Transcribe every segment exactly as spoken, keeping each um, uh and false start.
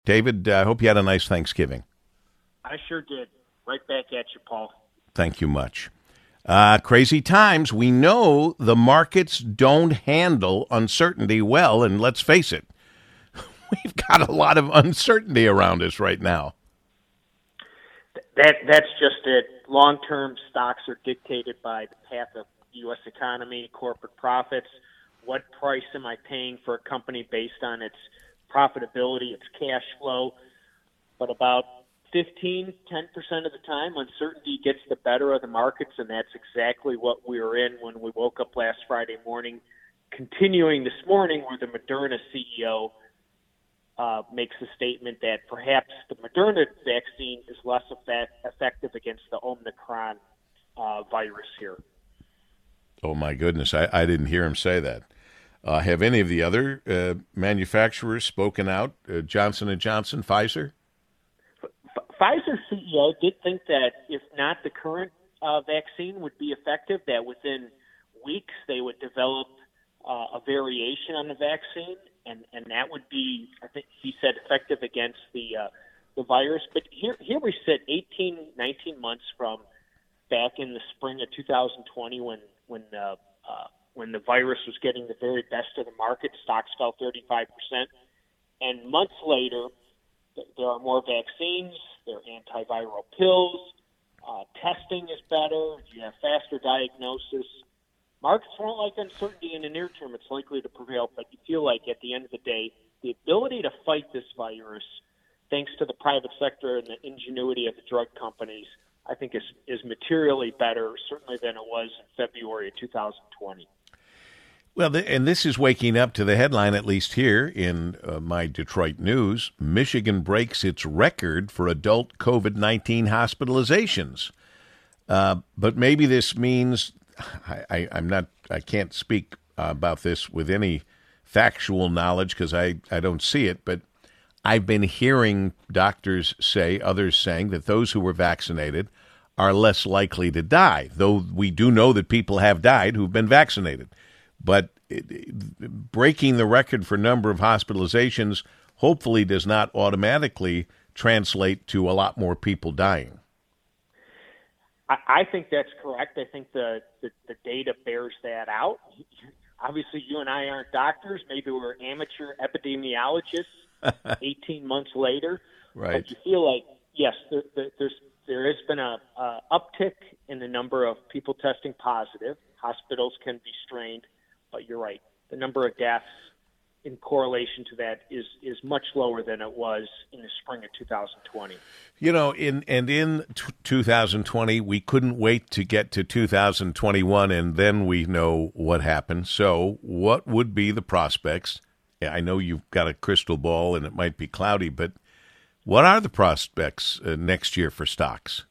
David, I uh, hope you had a nice Thanksgiving. I sure did. Right back at you, Paul. Thank you much. Uh, crazy times. We know the markets don't handle uncertainty well, and let's face it, we've got a lot of uncertainty around us right now. That That's just it. Long-term stocks are dictated by the path of the U S economy, corporate profits. What price am I paying for a company based on its profitability, its cash flow? But about fifteen, ten percent of the time, uncertainty gets the better of the markets, and that's exactly what we were in when we woke up last Friday morning. Continuing this morning, where the Moderna C E O uh, makes a statement that perhaps the Moderna vaccine is less effect- effective against the Omicron uh, virus here. Oh, my goodness. I, I didn't hear him say that. Uh, have any of the other uh, manufacturers spoken out? Uh, Johnson and Johnson, Pfizer? F- Pfizer C E O did think that if not the current uh, vaccine would be effective, that within weeks they would develop uh, a variation on the vaccine, and, and that would be, I think he said, effective against the uh, the virus. But here here we sit eighteen, nineteen months from back in the spring of two thousand twenty when when uh, uh, when the virus was getting the very best of the market. Stocks fell thirty-five percent. And months later, th- there are more vaccines, there are antiviral pills, uh, testing is better, you have faster diagnosis. Markets won't like uncertainty in the near term. It's likely to prevail, but you feel like at the end of the day, the ability to fight this virus, thanks to the private sector and the ingenuity of the drug companies, I think is, is materially better, certainly than it was in February of two thousand twenty. Well, and this is waking up to the headline, at least here in uh, my Detroit News. Michigan breaks its record for adult COVID nineteen hospitalizations. Uh, but maybe this means, I, I, I'm not, I can't speak uh, about this with any factual knowledge because I, I don't see it, but I've been hearing doctors say, others saying, that those who were vaccinated are less likely to die, though we do know that people have died who've been vaccinated. But it, it, breaking the record for number of hospitalizations hopefully does not automatically translate to a lot more people dying. I, I think that's correct. I think the, the, the data bears that out. Obviously, you and I aren't doctors. Maybe we're amateur epidemiologists eighteen months later. Right. But you feel like, yes, there, there, there's, there has been a, a uptick in the number of people testing positive. Hospitals can be strained. But you're right. The number of deaths in correlation to that is, is much lower than it was in the spring of two thousand twenty. You know, in and in t- two thousand twenty, we couldn't wait to get to two thousand twenty-one, and then we know what happened. So what would be the prospects? I know you've got a crystal ball, and it might be cloudy, but what are the prospects uh, next year for stocks?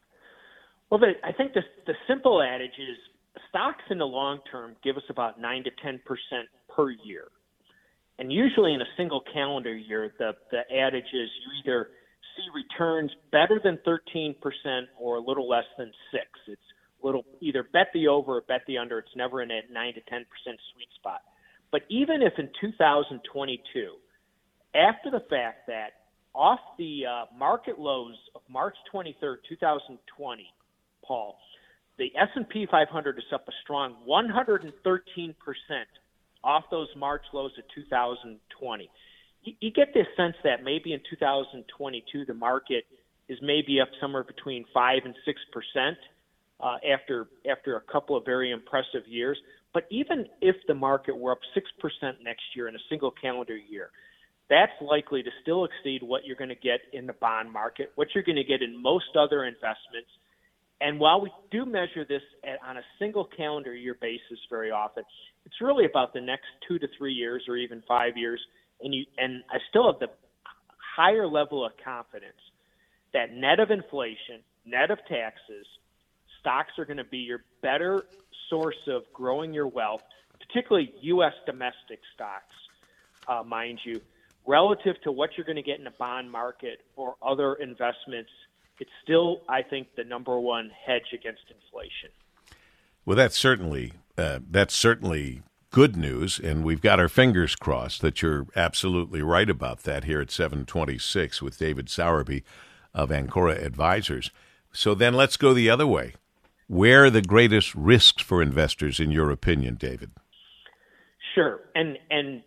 Well, the, I think the, the simple adage is, stocks in the long term give us about nine to ten percent per year. And usually in a single calendar year, the, the adage is you either see returns better than thirteen percent or a little less than six. It's little either bet the over or bet the under. It's never in that nine to ten percent sweet spot. But even if in two thousand twenty-two, after the fact that off the uh, market lows of March twenty-third, two thousand twenty, Paul, the S and P five hundred is up a strong one hundred thirteen percent off those March lows of two thousand twenty. You, you get this sense that maybe in two thousand twenty-two the market is maybe up somewhere between five and six percent uh, after after a couple of very impressive years. But even if the market were up six percent next year in a single calendar year, that's likely to still exceed what you're going to get in the bond market, what you're going to get in most other investments. And while we do measure this at, on a single calendar year basis very often, it's really about the next two to three years or even five years. And you and I still have the higher level of confidence that net of inflation, net of taxes, stocks are going to be your better source of growing your wealth, particularly U S domestic stocks, uh, mind you, relative to what you're going to get in the bond market or other investments. It's still, I think, the number one hedge against inflation. Well, that's certainly uh, that's certainly good news, and we've got our fingers crossed that you're absolutely right about that here at seven twenty-six with David Sowerby of Ancora Advisors. So then let's go the other way. Where are the greatest risks for investors, in your opinion, David? Sure. And and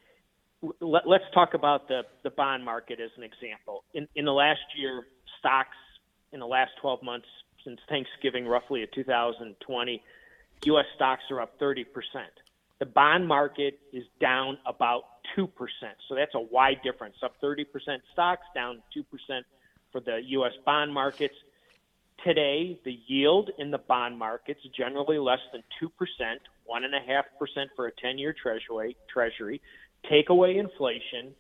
let, let's talk about the, the bond market as an example. In, in the last year, stocks in the last twelve months, since Thanksgiving, roughly of two thousand twenty, U S stocks are up thirty percent. The bond market is down about two percent. So that's a wide difference. Up thirty percent stocks, down two percent for the U S bond markets. Today, the yield in the bond markets is generally less than two percent, one point five percent for a ten-year treasury. treasury. Take away inflation.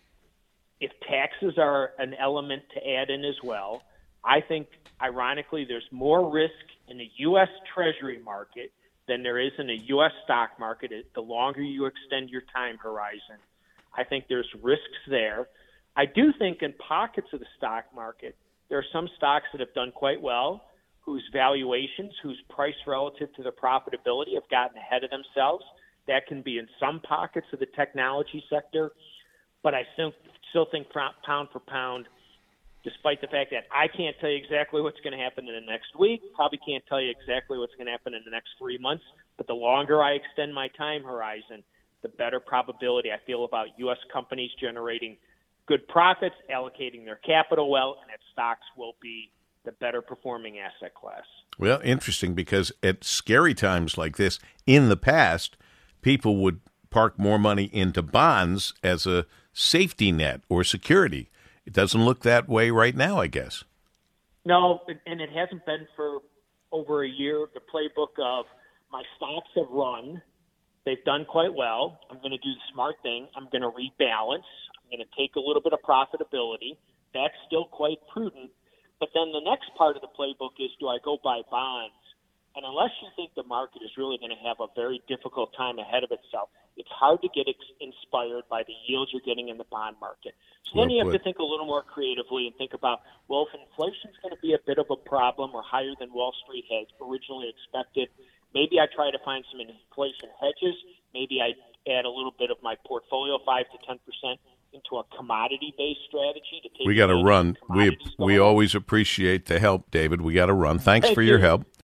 If taxes are an element to add in as well, I think, ironically, there's more risk in the U S Treasury market than there is in the U S stock market. The longer you extend your time horizon, I think there's risks there. I do think in pockets of the stock market, there are some stocks that have done quite well, whose valuations, whose price relative to their profitability have gotten ahead of themselves. That can be in some pockets of the technology sector. But I still, still think pound for pound, despite the fact that I can't tell you exactly what's going to happen in the next week, probably can't tell you exactly what's going to happen in the next three months, but the longer I extend my time horizon, the better probability I feel about U S companies generating good profits, allocating their capital well, and that stocks will be the better performing asset class. Well, interesting, because at scary times like this, in the past, people would park more money into bonds as a safety net or security. It doesn't look that way right now, I guess. No, and it hasn't been for over a year. The playbook of my stocks have run. They've done quite well. I'm going to do the smart thing. I'm going to rebalance. I'm going to take a little bit of profitability. That's still quite prudent. But then the next part of the playbook is, do I go buy bonds? And unless you think the market is really going to have a very difficult time ahead of itself, it's hard to get ex- inspired by the yields you're getting in the bond market. So well then you have put. to think a little more creatively and think about, well, if inflation is going to be a bit of a problem or higher than Wall Street had originally expected, maybe I try to find some inflation hedges. Maybe I add a little bit of my portfolio, five to ten percent, into a commodity-based strategy to take. We got to run. We we always appreciate the help, David. We got to run. Thanks Thank for you. your help.